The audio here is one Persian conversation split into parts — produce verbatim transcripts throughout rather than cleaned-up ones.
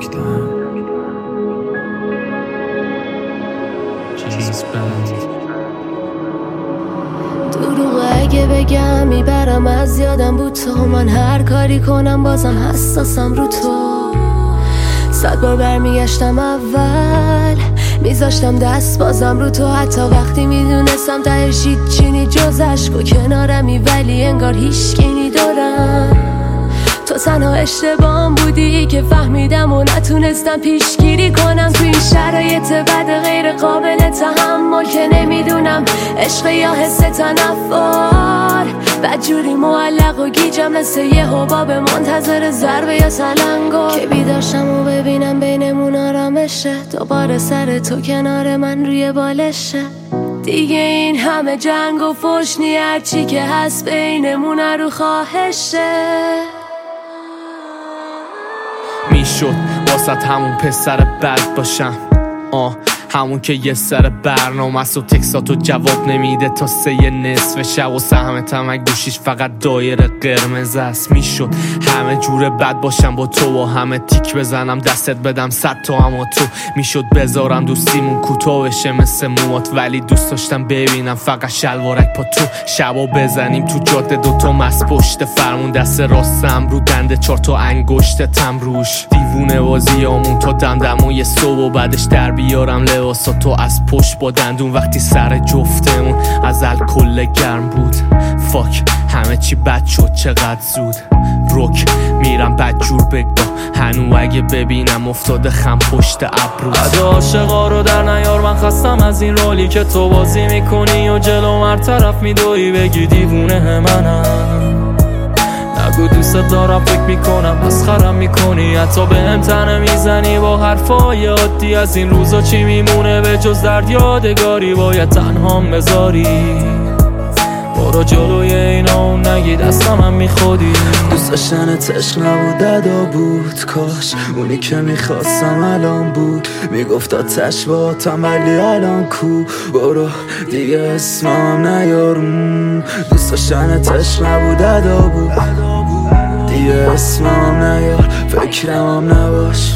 نکتم چیز بند دروغ اگه بگم میبرم از یادم بود تو. من هر کاری کنم بازم حساسم رو تو. صد بار برمیگشتم اول میذاشتم دست بازم رو تو. حتی وقتی میدونستم تهش هیچی نی جز عشق و کنارمی، ولی انگار هیچکی نی دارم. تو تنها اشتباهم بودی که فهمیدم و نتونستم پیشگیری کنم. تو این شرایط بد غیر قابل تحمل که نمیدونم عشق یا حس تنفر. بدجوری معلق و گیجم مثل یه حباب منتظر ضربه یا سلنگو که بیداشم و ببینم بینمون آرامشه. دوباره سر تو کنار من روی بالشه. دیگه این همه جنگ و فحش نی، هرچی که هست بینمون رو خواهشه. میشد واسط همون پسر بد باشم، آه همون که یه سر برنامه است و تکساتو جواب نمیده تا سه نصف شب و سهم تمک گوشیش فقط دایره قرمز است. میشد همه جور بد باشم با تو و همه تیک بزنم دستت بدم صد تا، اما تو میشد بذارم دوستیمون کوتاه بشه مثل موات، ولی دوست داشتم ببینم فقط شلوارک پا تو. شبا بزنیم تو جاده دوتا مست پشت فرمون، دست راستم رو دنده چار تا انگشت تم روش. دیوونه بازیامون تا دمدمای صبح و بعدش در بیارم لباسا تو از پشت با دندون. وقتی سر جفتمون از الکل گرم بود، فاک همه چی بد شد چقدر زود. روک میرم بدجور بگا هنو اگه ببینم افتاده خم پشت ابروز. عده عاشقا رو در نیار، من خستم از این رولی که تو بازی میکنی و جلو هر طرف میدوی بگی دیوونه منم. نگو دوست دارم فکر میکنم مسخرم میکنی، حتی به هم تنه میزنی با حرفای عادی. از این روزا چی میمونه به جز درد یادگاری، باید تنهام بذاری. برو جلوی اینا اون نگی دستم هم میخودی. دوست داشتنت عشق نبود ادا بود، کاش اونی که میخواستم الان بود. میگفت آتش با آتم ولی الان کو. برو دیگه اسمم نیار. دوست داشتنت عشق نبود ادا بود، دیگه اسمم نیار. فکرم نباش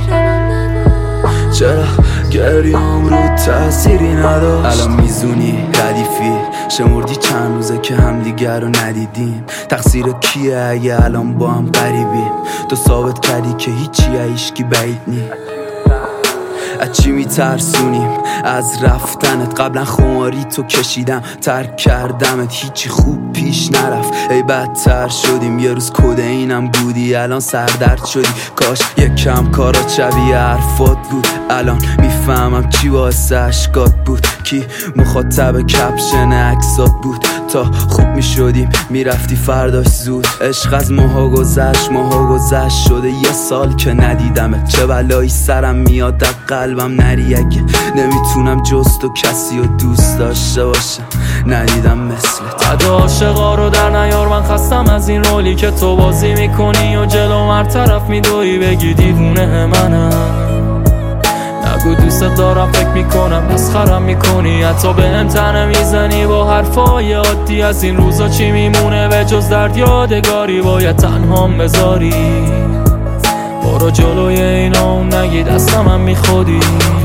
چرا گریام رو تأثیری نداشت. الان میزونی ردیفی شمردی چند روزه که همدیگر رو ندیدیم. تقصیر کیه اگه الان با هم غریبیم؟ تو ثابت کردی که هیچی هیچکی بعید نی. از چی میترسونیم؟ از رفتنت. قبلا خماری تو کشیدم ترک کردمت، هیچی خوب پیش نرفت ای بدتر شدیم. یه روز کده اینم بودی الان سردرد شدی. کاش یکم کارات شبیه حرفات بود. الان میفهمم چی واسه اشکات بود، کی مخاطب کپشن عکسات بود. تا خوب میشدیم میرفتی فرداش زود. عشق از ماها گذشت ماها گذشت شده یه سال که ندیدمت. چه بلایی سرم میاد در قلبم نری اگه نمیتونم جز تو کسی رو دوست داشته باشم. ندیدم مثلت. عده عاشقا رو در نیار، من خستم از این رولی که تو بازی میکنی و جلو هر طرف میدوی بگی دیوونه منم. نگو دوست دارم فکر میکنم مسخرم میکنی، حتی به هم تنه میزنی با حرفای عادی. از این روزا چی میمونه به جز درد یادگاری، باید تنهام بذاری. برو جلوی اینا اون نگی دستم هم میخودی.